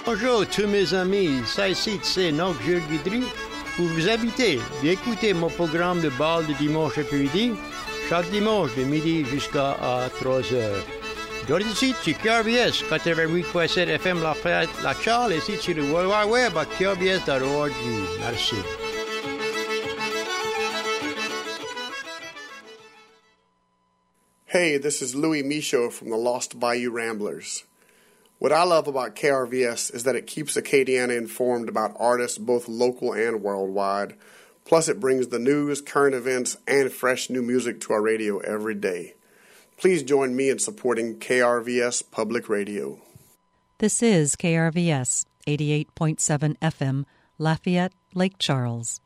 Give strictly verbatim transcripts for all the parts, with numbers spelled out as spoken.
Bonjour tous mes amis, ça ici c'est donc Jules Guidry. Vous vous habitez d'écouter mon programme de bal de dimanche après-midi, chaque dimanche de midi jusqu'à trois heures. Donc ici, c'est K R V S quatre-vingt-huit point sept F M Lafayette, La Charles, et ici sur le World Wide Web à K R V S dot org. Merci. Hey, this is Louis Michaud from the Lost Bayou Ramblers. What I love about K R V S is that it keeps Acadiana informed about artists both local and worldwide. Plus, it brings the news, current events, and fresh new music to our radio every day. Please join me in supporting K R V S Public Radio. This is K R V S, eighty-eight point seven F M, Lafayette, Lake Charles.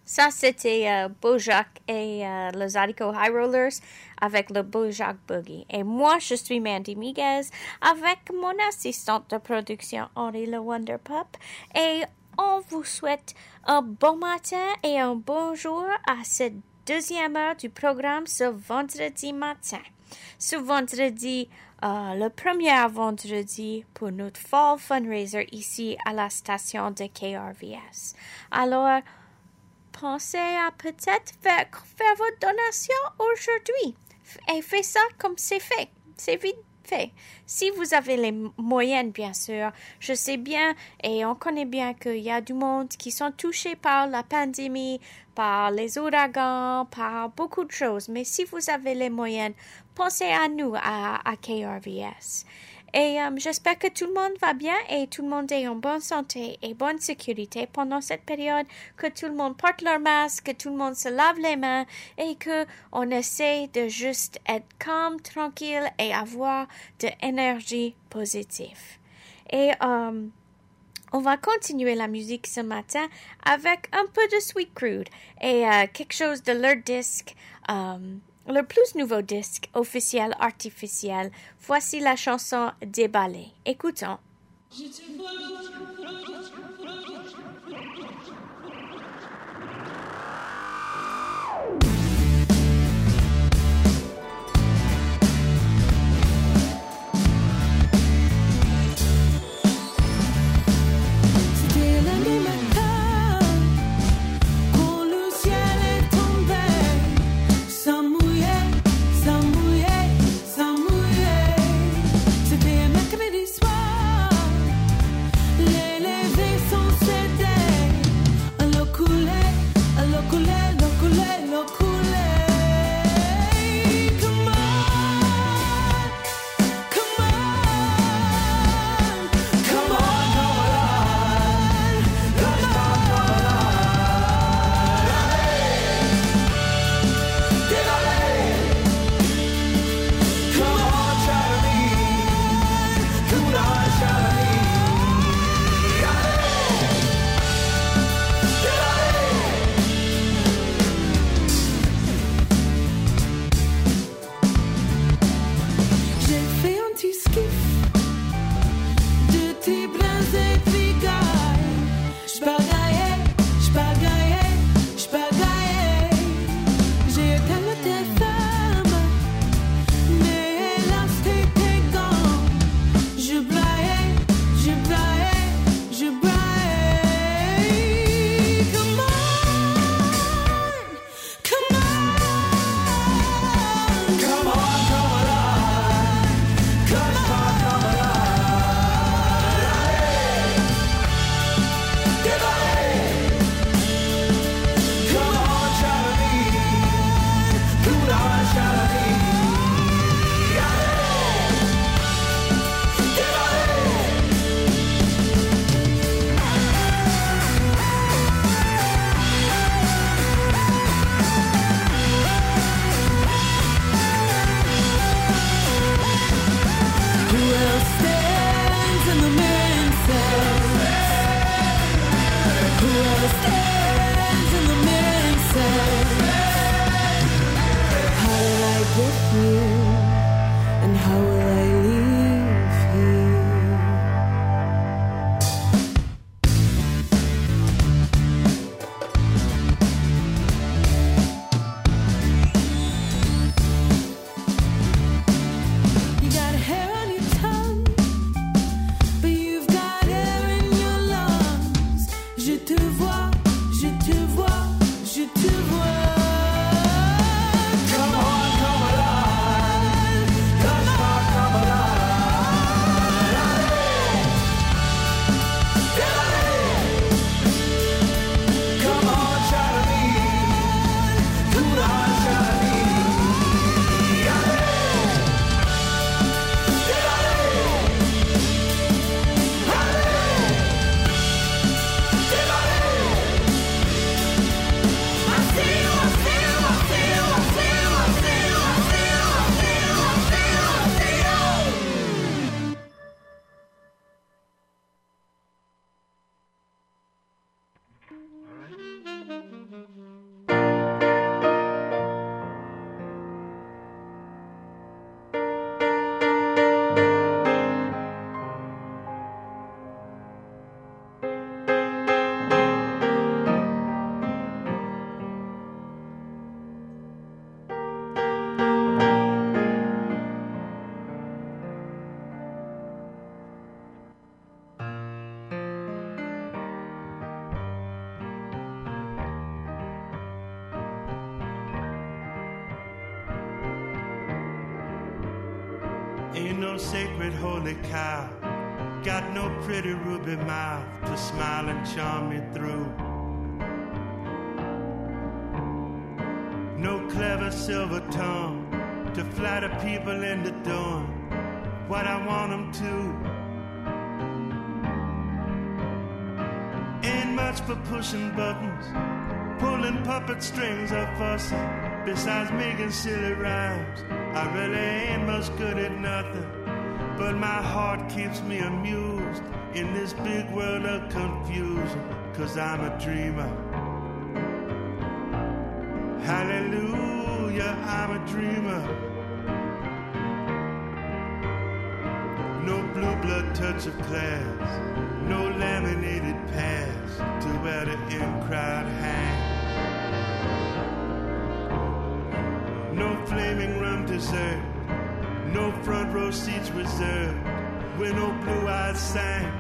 Ça, c'était euh, Bojack et euh, le Zydeco High Rollers avec le Bojack Boogie. Et moi, je suis Mandy Miguez avec mon assistante de production Henri le Wonder Pup. Et on vous souhaite un bon matin et un bon jour à cette deuxième heure du programme ce vendredi matin. Ce vendredi, euh, le premier vendredi pour notre Fall Fundraiser ici à la station de K R V S. Alors, pensez à peut-être faire, faire votre donation aujourd'hui. Et faites ça comme c'est fait. C'est vite fait. Si vous avez les moyens, bien sûr. Je sais bien et on connaît bien qu'il y a du monde qui sont touchés par la pandémie, par les ouragans, par beaucoup de choses. Mais si vous avez les moyens, pensez à nous, à, à K R V S. Et um, j'espère que tout le monde va bien et tout le monde est en bonne santé et bonne sécurité pendant cette période, que tout le monde porte leur masque, que tout le monde se lave les mains et que on essaie de juste être calme, tranquille et avoir de l'énergie positive. Et um, on va continuer la musique ce matin avec un peu de Sweet Crude et uh, quelque chose de leur disque. Um, Le plus nouveau disque officiel artificiel. Voici la chanson Déballée. Écoutons. Soir, les Ain't no sacred holy cow, got no pretty ruby mouth to smile and charm me through. No clever silver tongue to flatter people into doing what I want them to. Ain't much for pushing buttons, pulling puppet strings or fussing. Besides making silly rhymes, I really ain't much good at nothing. But my heart keeps me amused in this big world of confusion, 'cause I'm a dreamer. Hallelujah, I'm a dreamer. No blue blood touch of class, no laminated pads to where the in-crowd hangs. No flaming rum dessert, no front row seats reserved, where no blue eyes sang.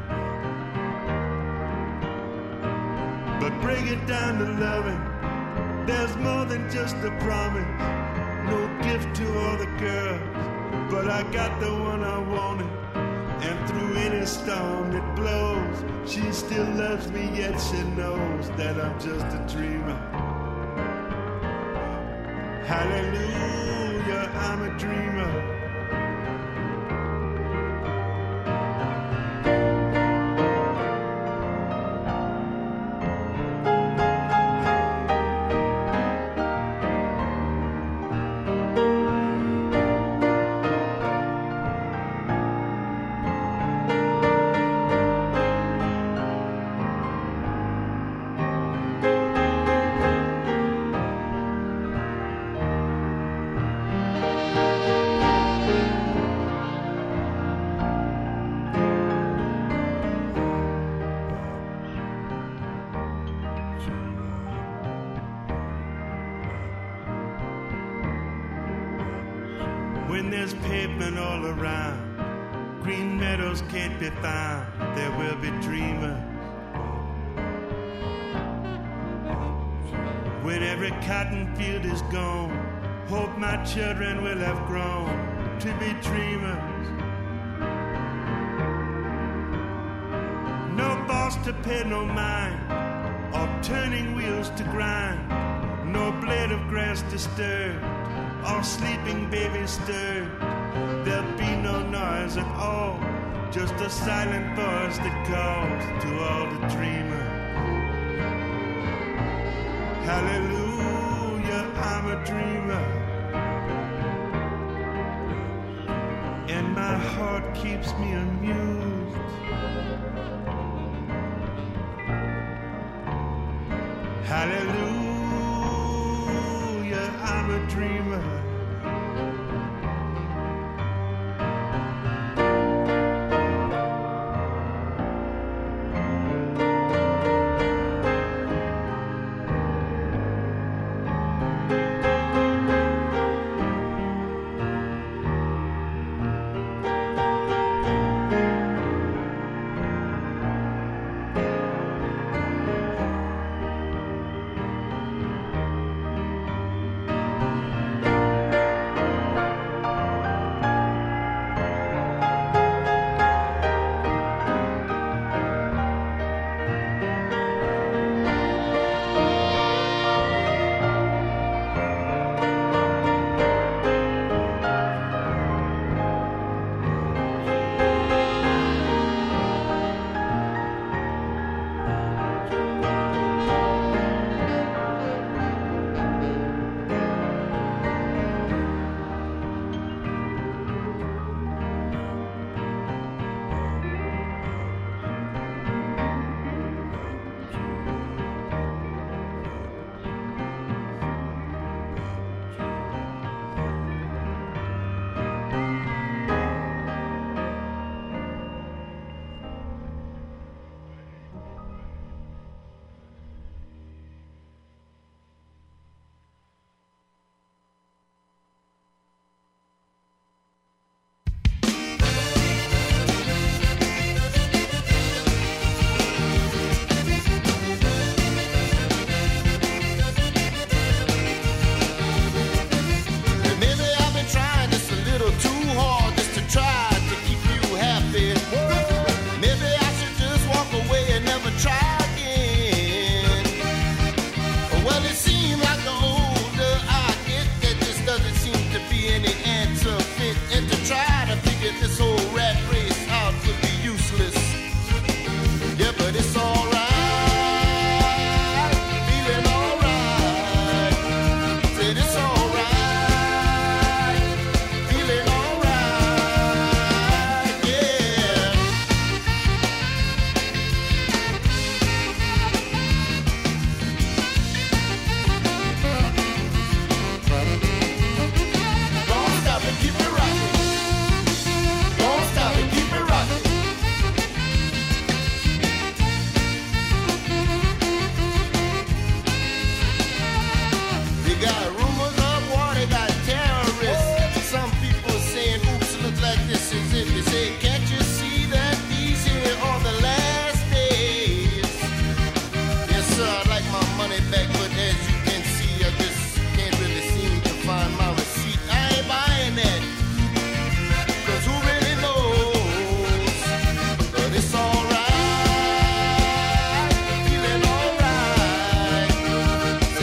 But break it down to loving, there's more than just a promise. No gift to all the girls, but I got the one I wanted. And through any storm that blows, she still loves me, yet she knows that I'm just a dreamer. Hallelujah, I'm a dreamer. When there's pavement all around, green meadows can't be found, there will be dreamers. When every cotton field is gone, hope my children will have grown to be dreamers. No boss to pay no mind, or turning wheels to grind, no blade of grass disturbed, or sleeping babies stirred. There'll be no noise at all, just a silent voice that calls to all the dreamers. Hallelujah, I'm a dreamer. And my heart keeps me amused. Hallelujah, I'm a dreamer.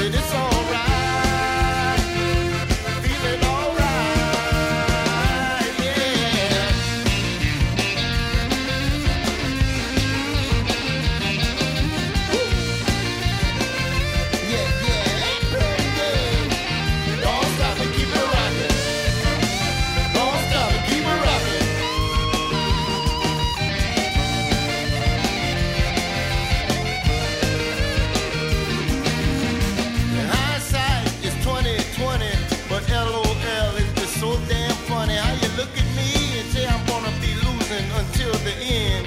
Said it's alright. Feeling alright, yeah. Yeah, yeah, yeah. Don't stop and keep it rockin'. Don't stop and keep it rockin'. Hindsight is twenty twenty, but LOL is just so damn funny. How you look at me and say I'm gonna be losing until the end.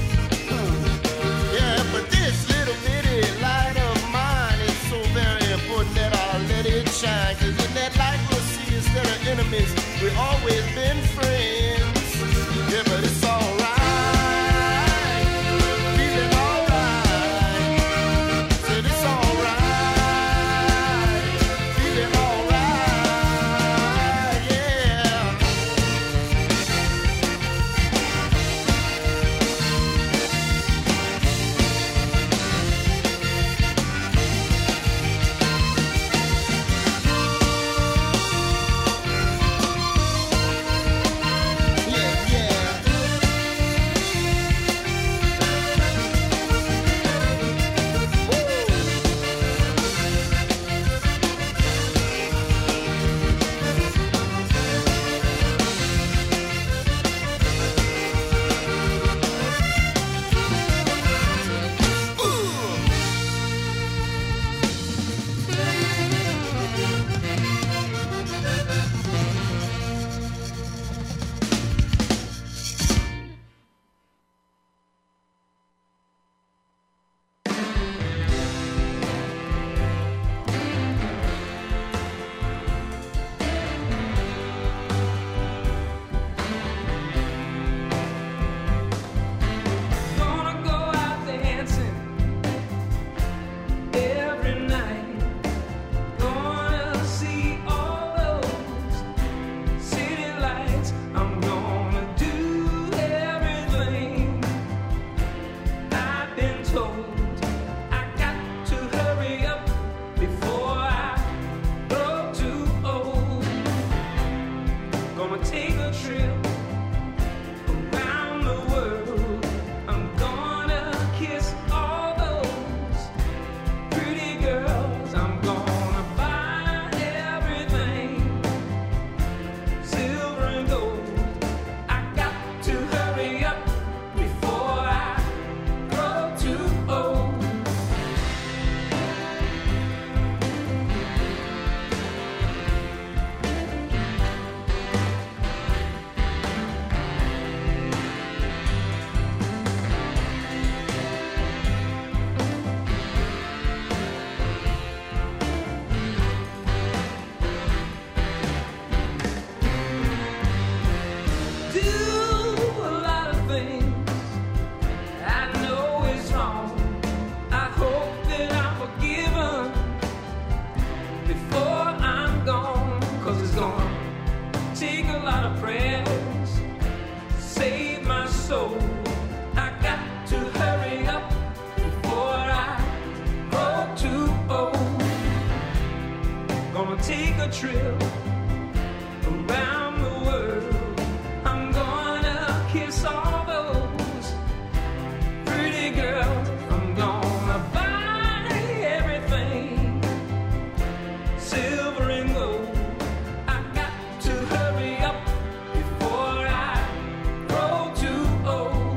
Yeah, but this little bitty light of mine is so very important that I'll let it shine. Cause in that light we'll see instead of enemies, we always been friends. Yeah, but it's alright. Feeling alright. Said it's alright. Feeling alright, yeah. Yeah, yeah. Gonna go out dancing every night. Gonna see all those city lights. I'm gonna do everything I've been told. I got to hurry up before I grow too old. Gonna take a trip around the world. I'm gonna kiss all those pretty girls. I'm gonna buy everything, silver and gold. I got to hurry up before I grow too old. Do a lot of things I know is wrong. I hope that I'm forgiven before I'm gone. Cause it's gonna take a lot of prayers to save my soul. I got to hurry up before I grow too old. Gonna take a trip around the world. I'm gonna kiss all those pretty girls. I'm gonna buy everything, silver and gold. I got to hurry up before I grow too old.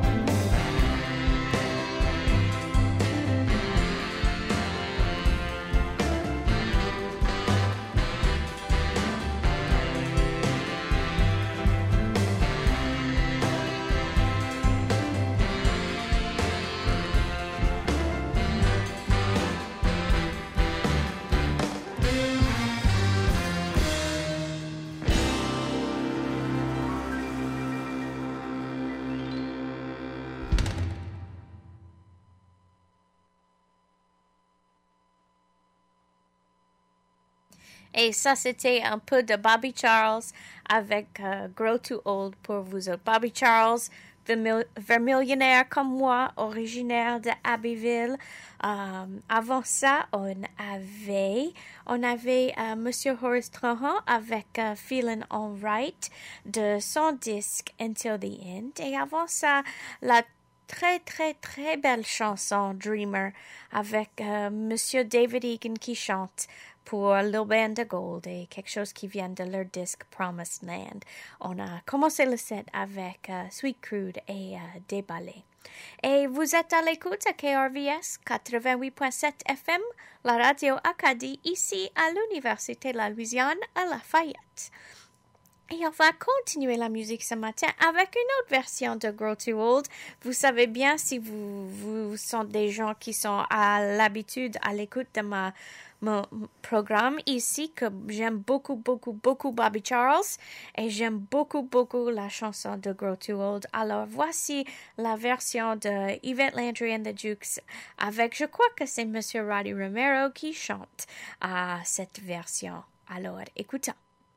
Et ça, c'était un peu de Bobby Charles avec euh, Grow Too Old pour vous autres. Bobby Charles, vermil- vermillionnaires comme moi, originaire de Abbeville. Um, avant ça, on avait, on avait uh, Monsieur Horace Trahan avec uh, Feelin' Alright de son disque Until the End. Et avant ça, la très, très, très belle chanson Dreamer avec uh, Monsieur David Egan qui chante pour Lil Band of Gold et quelque chose qui vient de leur disque Promised Land. On a commencé le set avec uh, Sweet Crude et uh, Déballé. Et vous êtes à l'écoute à K R V S quatre-vingt-huit point sept F M, la radio Acadie, ici à l'Université de la Louisiane à Lafayette. Et on va continuer la musique ce matin avec une autre version de Grow Too Old. Vous savez bien, si vous, vous sont des gens qui sont à l'habitude à l'écoute de ma mon programme ici, que j'aime beaucoup, beaucoup, beaucoup Bobby Charles et j'aime beaucoup, beaucoup la chanson de Grow Too Old. Alors, voici la version de Yvette Landry and the Jukes avec, je crois que c'est Monsieur Roddy Romero qui chante à cette version. Alors, écoutons.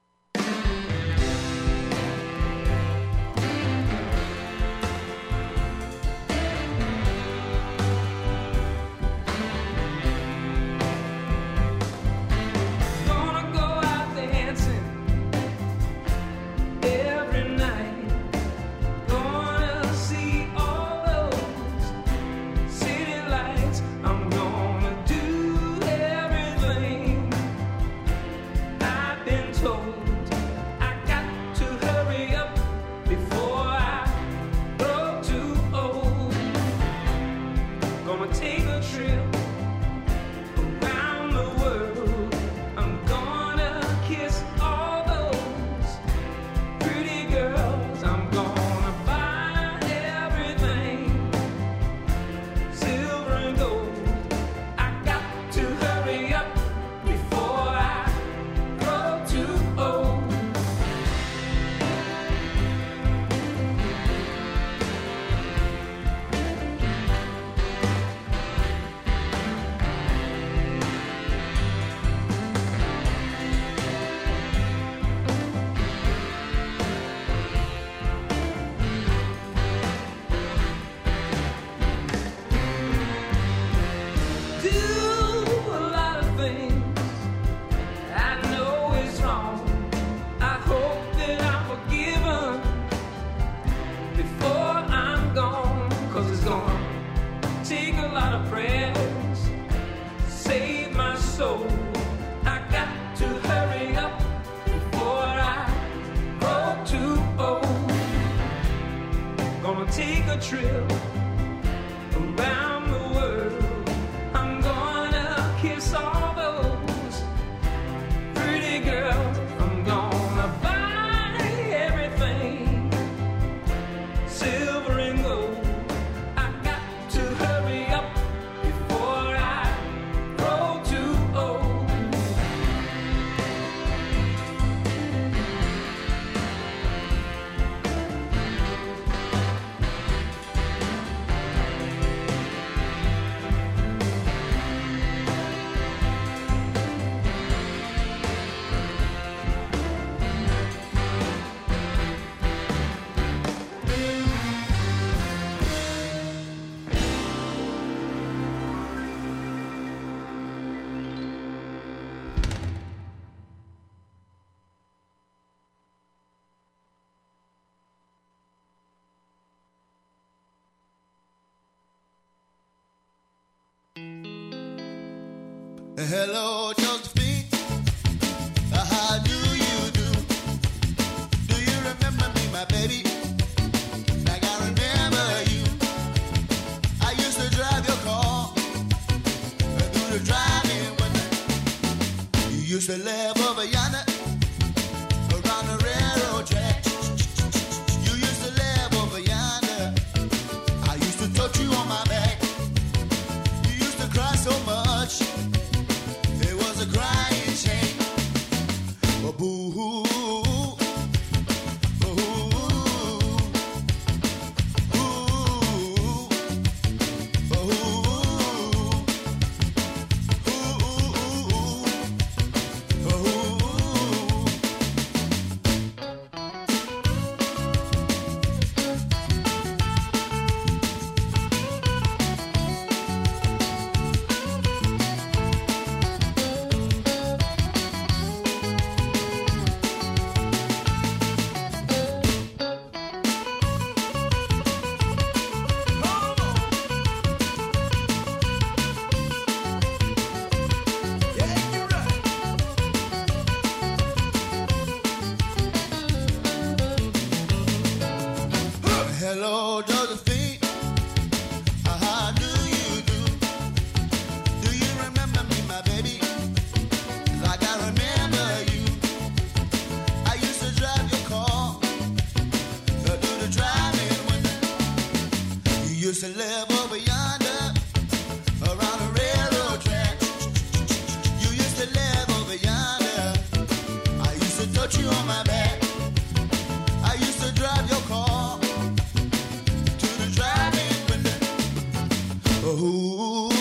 Hello, Josephine. How do you do? Do you remember me, my baby? Like I remember you. I used to drive your car and do the driving one night. You used to live over yonder around the railroad track. You used to live over yonder. I used to touch you on my back. You used to cry so much. A crying shame. Oh, boo-hoo. put you on my back. I used to drive your car to the driving window. Oh.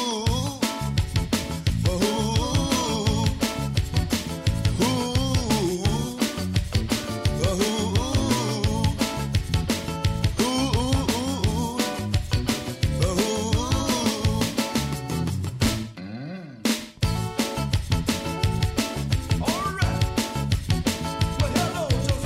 All right. Well, hello,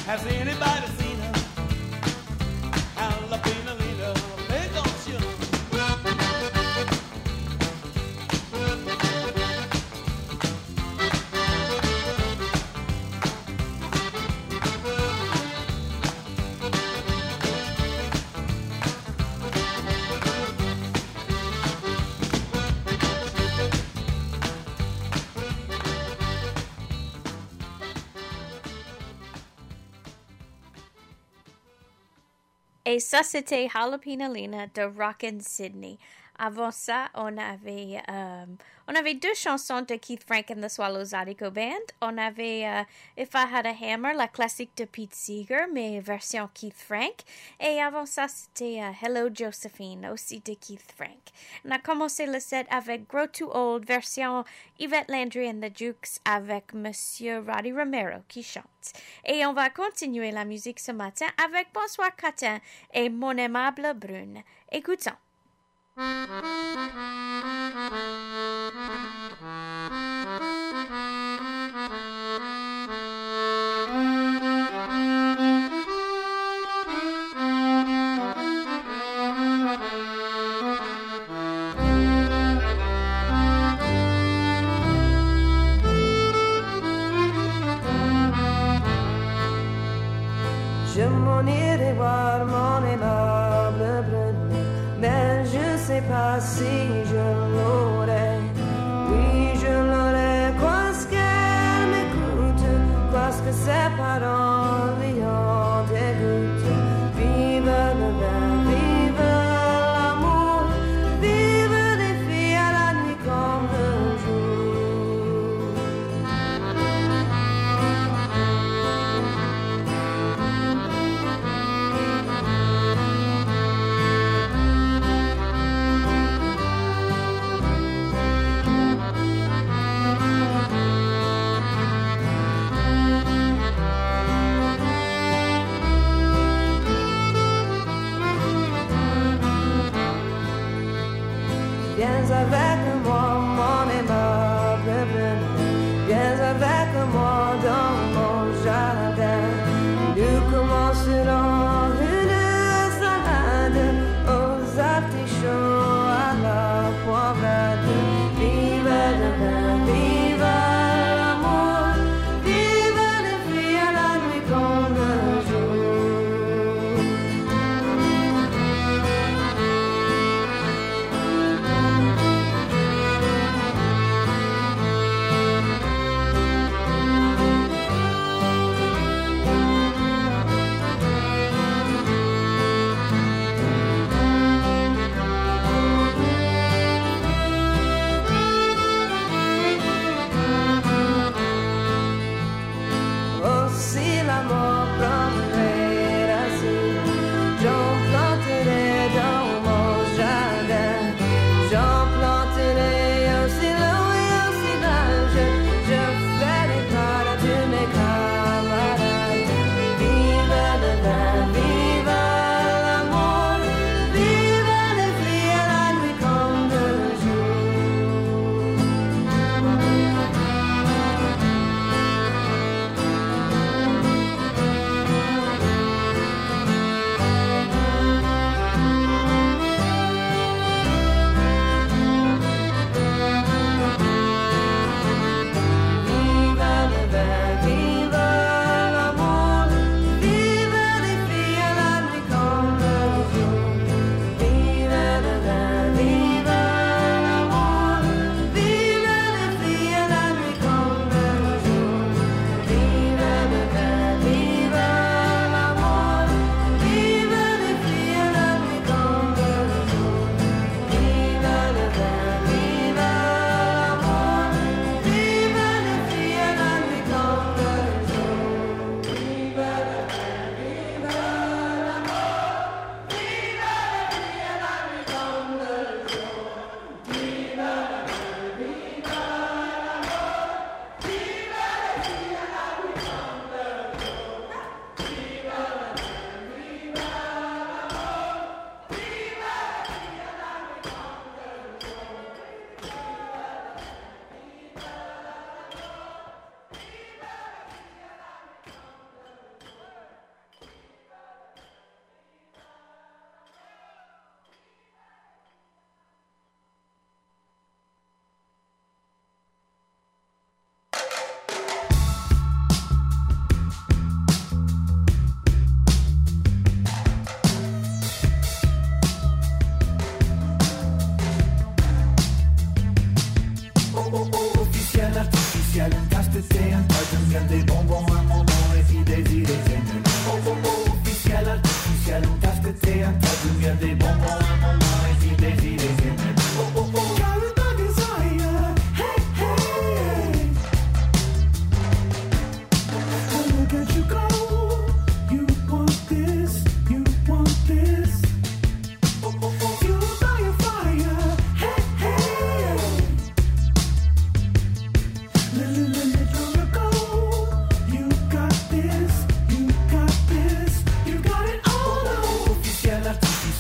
Has anybody seen her? Jalapeno Lena, hey, don't you? Et ça, c'était Jalapeno Lena de Rockin' Sydney. Avant ça, on avait, euh, on avait deux chansons de Keith Frank and the Swallow Zydeco Band. On avait euh, If I Had a Hammer, la classique de Pete Seeger, mais version Keith Frank. Et avant ça, c'était euh, Hello Josephine, aussi de Keith Frank. On a commencé le set avec Grow Too Old, version Yvette Landry and the Jukes, avec Monsieur Roddy Romero qui chante. Et on va continuer la musique ce matin avec Bonsoir Catin et Mon aimable Brune. Écoutons. Je m'en irai voir mon aimable Brune, mais je sais pas si je l'aurai. Oui, je l'aurai, parce qu'elle m'écoute, parce que ses paroles lui en dégoûtent. Vive le vin, vive l'amour, vive les filles à la nuit comme le jour. Viens avec moi, mon aimable Brune, viens avec moi dans mon jardin. Nous commencerons une salade aux artichauts à la poivrade. Vive le vin, vive l'amour, vive les filles à la nuit comme le jour.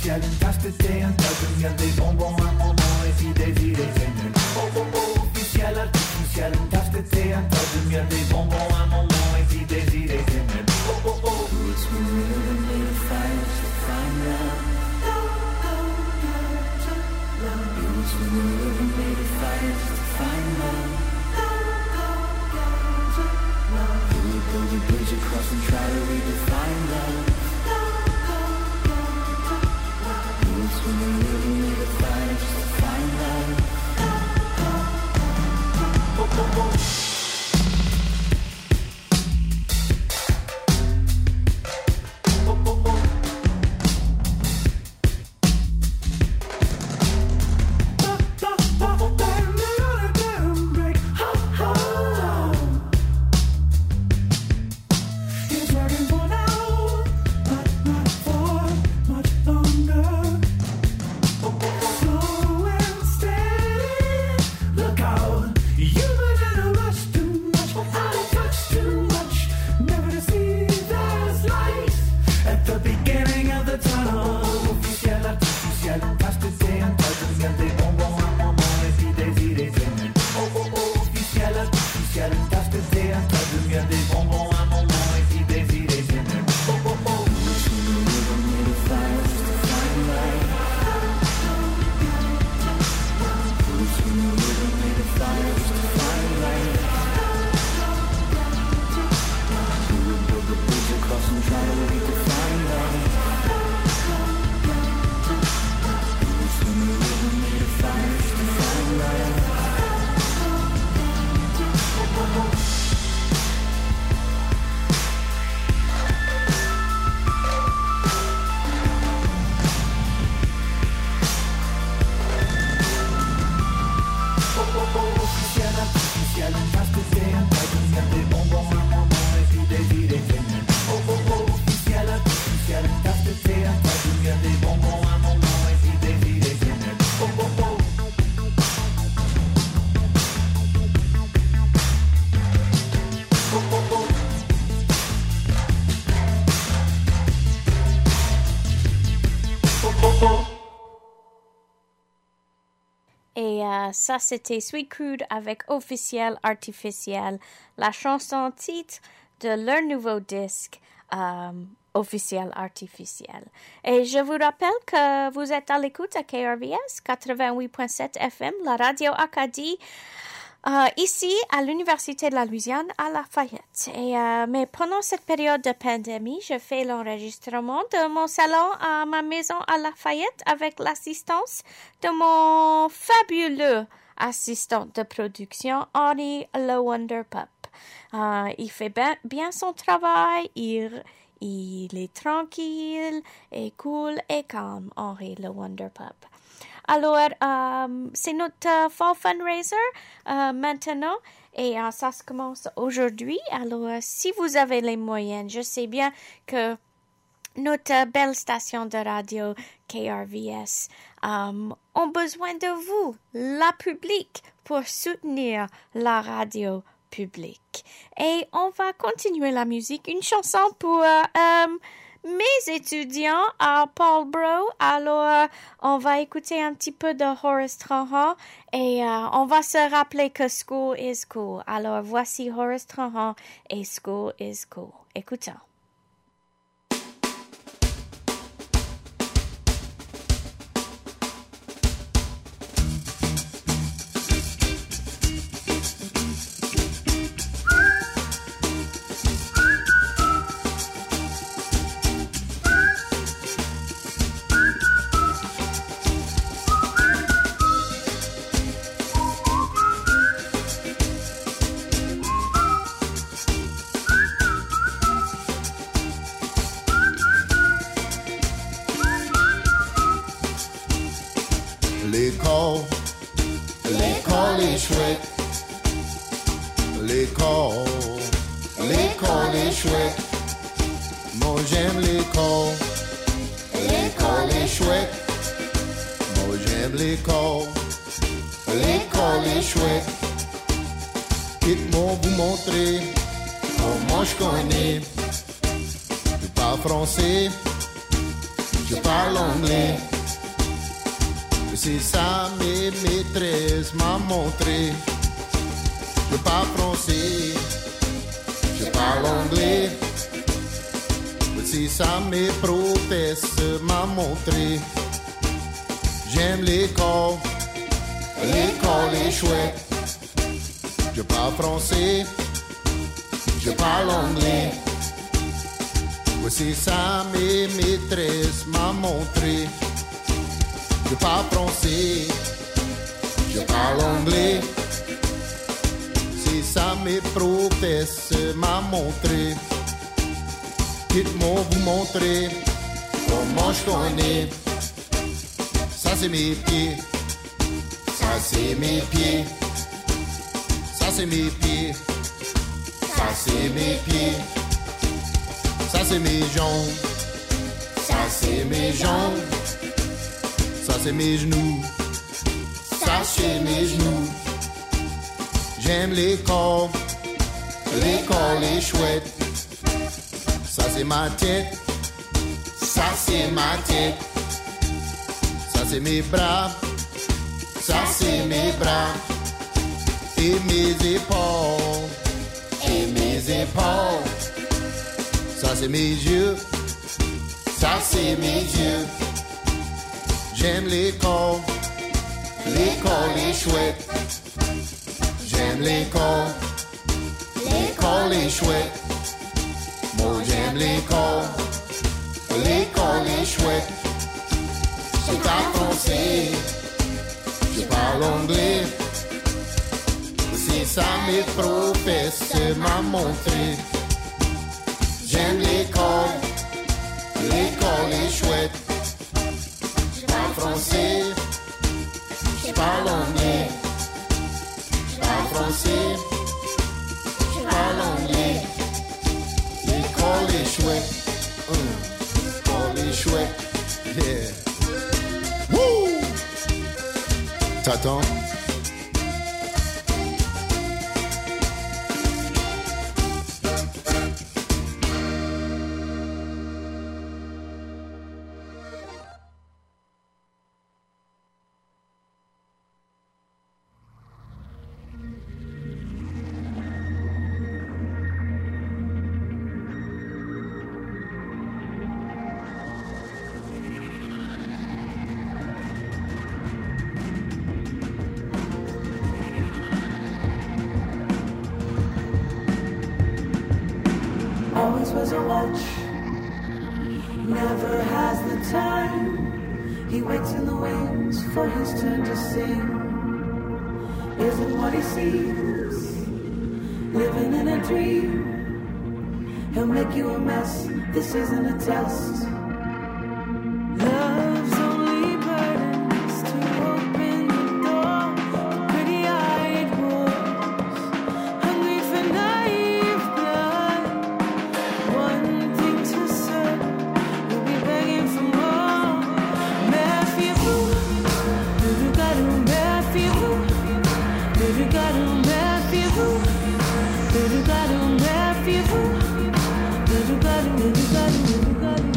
officiel, une tasse de thé, un tas de miel, des bonbons, un moment, et puis des idées géniales. Oh oh oh, officiel, artificiel, une tasse de thé, un tas de miel, des bonbons, un moment, et puis des idées géniales. Oh oh oh. Roots when we live made of fire to find love. Roots when we live made of fire to find love. We would build a bridge across and try to redefine love. Roots when we live made of fire just to find love. Oh, oh, oh. Et euh, ça, c'était Sweet Crude avec Officiel Artificiel, la chanson titre de leur nouveau disque euh, Officiel Artificiel. Et je vous rappelle que vous êtes à l'écoute à K R V S quatre-vingt-huit point sept F M, la radio Acadie, euh, ici à l'Université de la Louisiane à Lafayette. Et, euh, mais pendant cette période de pandémie, je fais l'enregistrement de mon salon à ma maison à Lafayette avec l'assistance de mon fabuleux assistant de production, Henri Le Wonder Pup. Euh, il fait bien, bien son travail, il, il est tranquille et cool et calme, Henri Le Wonder Pup. Alors, euh, c'est notre euh, Fall Fundraiser euh, maintenant et euh, ça se commence aujourd'hui. Alors, euh, si vous avez les moyens, je sais bien que notre belle station de radio K R V S euh, ont besoin de vous, la public, pour soutenir la radio publique. Et on va continuer la musique, une chanson pour euh, euh, mes étudiants à Paulboro. Alors, euh, on va écouter un petit peu de Horace Trahan et euh, on va se rappeler que school is cool. Alors, voici Horace Trahan et School is cool. Écoutons. L'école, l'école est chouette. L'école, l'école est chouette. Moi j'aime l'école, l'école est chouette. Moi j'aime l'école, l'école est chouette. Quitte-moi vous montrer comment je connais. Je parle français, je parle anglais. C'est ça mes maîtresses m'a montré. Je parle français, je parle anglais. C'est ça mes professeurs m'a montré. J'aime l'école, l'école est chouette. Je parle français, je parle anglais. C'est ça mes maîtresses m'a montré. Je parle français, je parle anglais. C'est ça mes professeurs m'a montré. Dites-moi vous montrer comment je connais. Ça c'est mes pieds, ça c'est mes pieds. Ça c'est mes pieds, ça c'est mes pieds. Ça c'est mes jambes, ça c'est mes jambes. Ça c'est mes genoux, ça c'est mes genoux. J'aime l'école, l'école est chouette. Ça c'est ma tête, ça c'est ma tête. Ça c'est mes bras, ça c'est mes bras. Et mes épaules, et mes épaules. Ça c'est mes yeux, ça c'est mes yeux. J'aime l'école, l'école est chouette. J'aime l'école, l'école est chouette. Moi j'aime l'école, l'école est chouette. Je parle français, je parle anglais. C'est ça mes professeurs m'ont montré. J'aime l'école, l'école est chouette. Je parle français, je parle anglais. Je parle français, je parle anglais. L'école est chouette, hum, l'école est chouette, yeah. Woo! T'attends? Always was a watch, never has the time. He waits in the wings for his turn to sing. Isn't what he sees, living in a dream. He'll make you a mess, this isn't a test. Love's only burden is to open the door to pretty-eyed wolves, hungry for naive blood. One thing's for certain, you'll be begging for more. Méfiez-vous, ne vous gardez, méfiez-vous, ne vous gardez, méfiez-vous, ne vous gardez, méfiez-vous, ne vous gardez, ne vous gardez, ne vous gardez.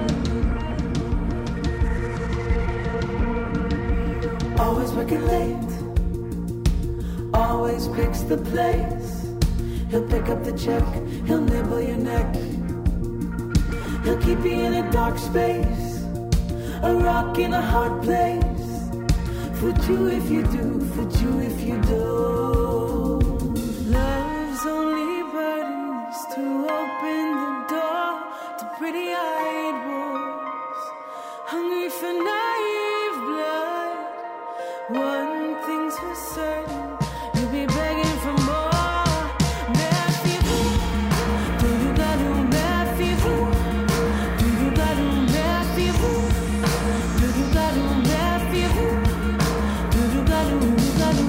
Always working late, always picks the place. He'll pick up the check, he'll nibble your neck. He'll keep you in a dark space, a rock in a hard place. Foot you if you do, foot you if you don't. Love's only burden is to open the door to pretty-eyed wolves, hungry for naive blood. One thing's for certain, you'll be begging for more. Méfiez-vous, do you gotta méfiez-vous, do you gotta méfiez-vous, do you gotta méfiez-vous, do you gotta, do you gotta.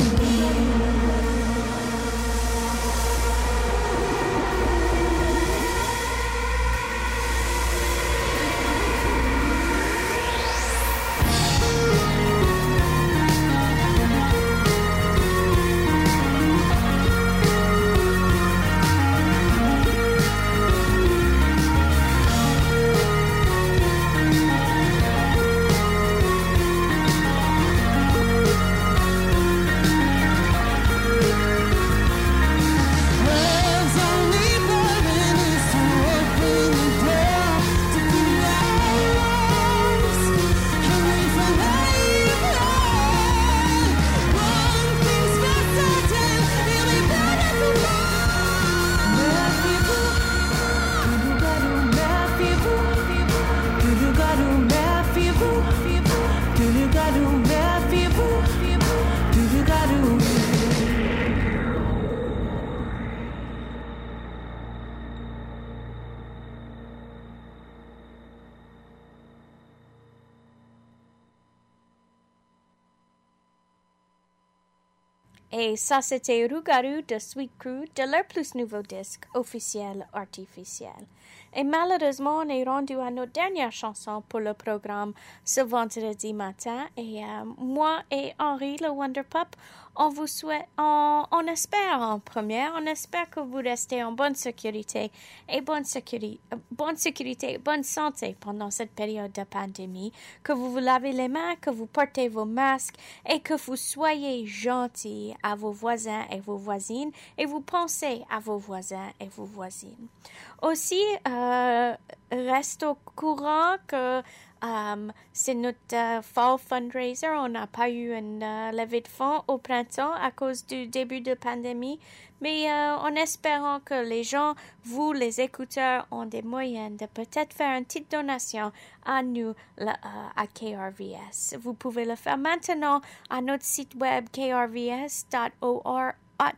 Et ça, c'était Rougarou de Sweet Crew de leur plus nouveau disque officiel artificiel. Et malheureusement, on est rendu à notre dernière chanson pour le programme ce vendredi matin. Et euh, moi et Henri, le Wonder Pup, on vous souhaite, on, on espère en première, on espère que vous restez en bonne sécurité et bonne sécurité, bonne sécurité, bonne santé pendant cette période de pandémie, que vous vous lavez les mains, que vous portez vos masques et que vous soyez gentils à vos voisins et vos voisines et vous pensez à vos voisins et vos voisines. Aussi, euh, reste au courant que Um, c'est notre uh, fall fundraiser. On n'a pas eu une uh, levée de fonds au printemps à cause du début de pandémie, mais uh, en espérant que les gens, vous les écouteurs, ont des moyens de peut-être faire une petite donation à nous la, uh, à K R V S. Vous pouvez le faire maintenant à notre site web k r v s dot org.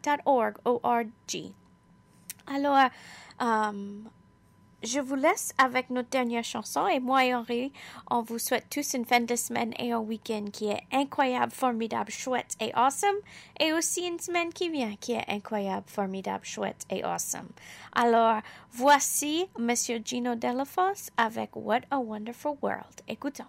Alors, um, je vous laisse avec notre dernière chanson et moi et Henri, on vous souhaite tous une fin de semaine et un week-end qui est incroyable, formidable, chouette et awesome et aussi une semaine qui vient qui est incroyable, formidable, chouette et awesome. Alors, voici Monsieur Gino Delafosse avec What a Wonderful World. Écoutons.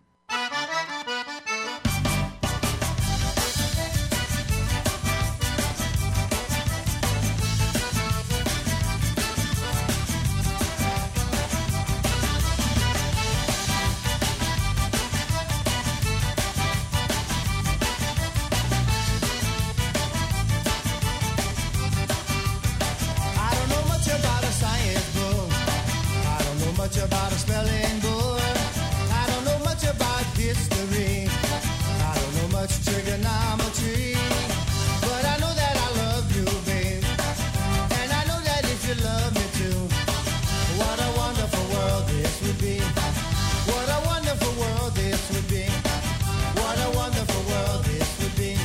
Much about a spelling book. I don't know much about history. I don't know much trigonometry. But I know that I love you, babe. And I know that if you love me too, what a wonderful world this would be. What a wonderful world this would be. What a wonderful world this would be.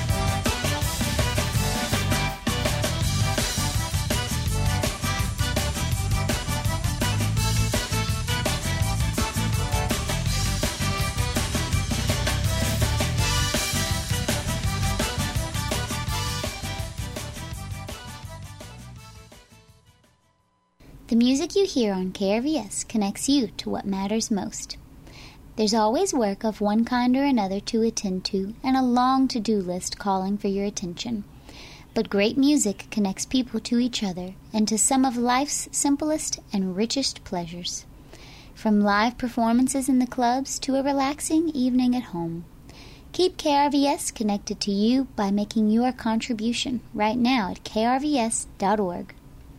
The music you hear on K R V S connects you to what matters most. There's always work of one kind or another to attend to and a long to-do list calling for your attention. But great music connects people to each other and to some of life's simplest and richest pleasures. From live performances in the clubs to a relaxing evening at home. Keep K R V S connected to you by making your contribution right now at k r v s dot org.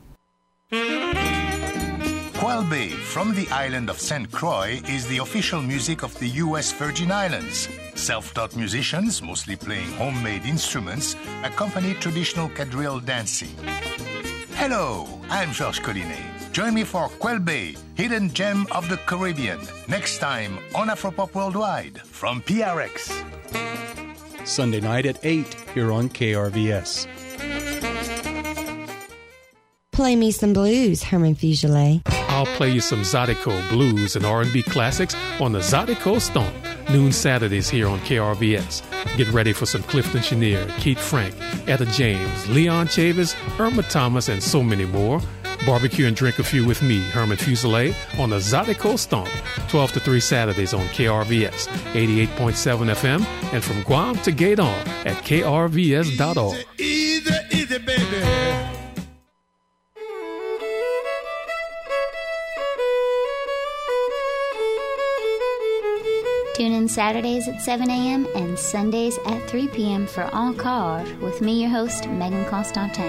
Quail Bay from the island of Saint Croix is the official music of the U S Virgin Islands. Self-taught musicians, mostly playing homemade instruments, accompany traditional quadrille dancing. Hello, I'm Georges Collinet. Join me for Quail Bay, Hidden Gem of the Caribbean, next time on Afropop Worldwide from P R X. Sunday night at eight here on K R V S. Play me some blues, Herman Fugele. I'll play you some Zydeco blues and R and B classics on the Zydeco Stomp. Noon Saturdays here on K R V S. Get ready for some Clifton Chenier, Keith Frank, Etta James, Leon Chavis, Irma Thomas, and so many more. Barbecue and drink a few with me, Herman Fuselier, on the Zydeco Stomp, twelve to three Saturdays on K R V S, eighty-eight point seven F M, and from Guam to Gaydon at k r v s dot org. Easy, easy, baby. Tune in Saturdays at seven a.m. and Sundays at three p.m. for Encore with me, your host, Megan Constantin.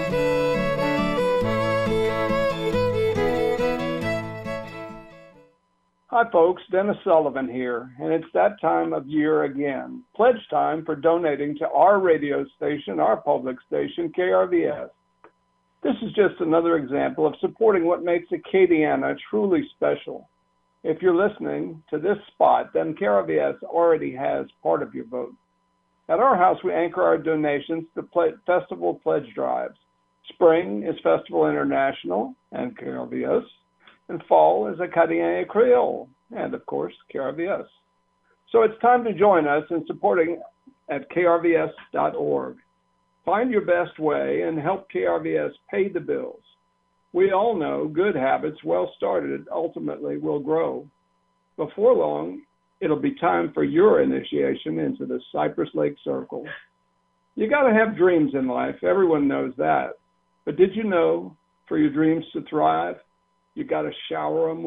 Hi folks, Dennis Sullivan here, and it's that time of year again. Pledge time for donating to our radio station, our public station, K R V S. This is just another example of supporting what makes Acadiana truly special. If you're listening to this spot, then K R V S already has part of your vote. At our house, we anchor our donations to ple- festival pledge drives. Spring is Festival International and K R V S, and fall is Acadiana Creole, and of course, K R V S. So it's time to join us in supporting at k r v s dot org. Find your best way and help K R V S pay the bills. We all know good habits, well started, ultimately will grow. Before long, it'll be time for your initiation into the Cypress Lake Circle. You got to have dreams in life. Everyone knows that. But did you know for your dreams to thrive, you got to shower them with